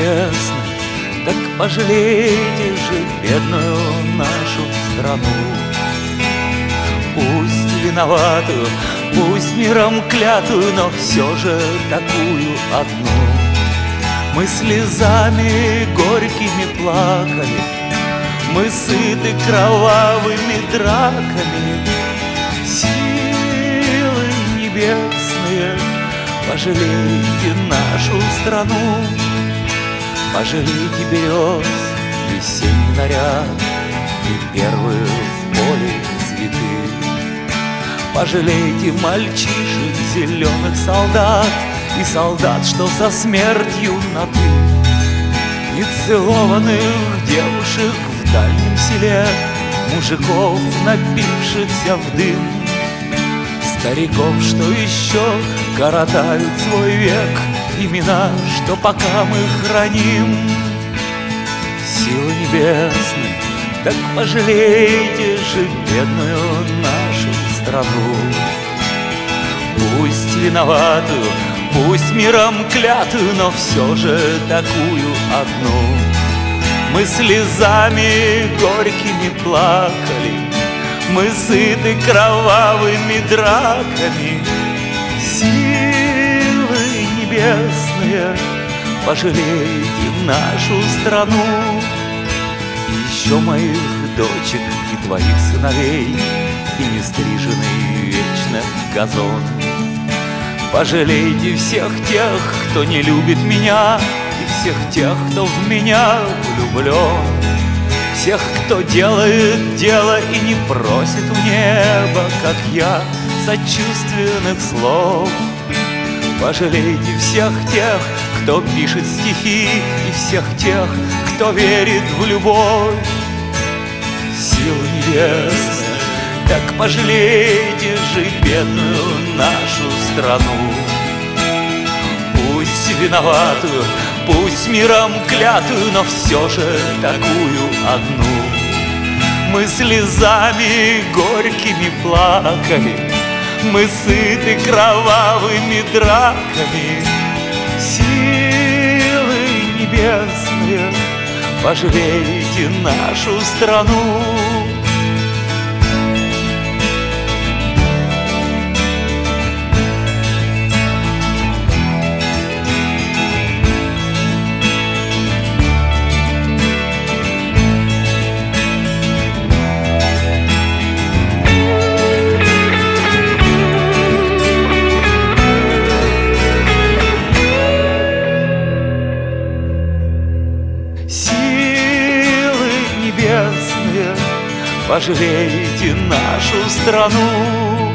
небесный, так пожалейте же бедную нашу страну. Пусть виноватую, пусть миром клятую, но все же такую одну. Мы слезами горькими плакали, мы сыты кровавыми драками. Силы небесные, пожалейте нашу страну. Пожалейте берез, весенний наряд и первые в поле цветы. Пожалейте мальчишек, зеленых солдат и солдат, что со смертью на «ты». Нецелованных девушек в дальнем селе, мужиков, напившихся в дым, стариков, что еще коротают свой век, имена, что пока мы храним. Силы небесные, так пожалейте же бедную нашу страну. Пусть виноватую, пусть миром клятую, но все же такую одну. Мы слезами горькими плакали, мы сыты кровавыми драками. Силы небесные, пожалейте нашу страну. И еще моих дочек и твоих сыновей, и нестриженный вечно газон. Пожалейте всех тех, кто не любит меня, и всех тех, кто в меня влюблен. Всех, кто делает дело и не просит у неба, как я, сочувственных слов. Пожалейте всех тех, кто пишет стихи, и всех тех, кто верит в любовь. Силы небесные, так пожалейте же бедную нашу страну. Пусть виноватую, пусть миром клятую, но все же такую одну. Мы слезами горькими плакали, мы сыты кровавыми драками. Силы небесные, пожалейте нашу страну. Силы небесные, пожалейте нашу страну.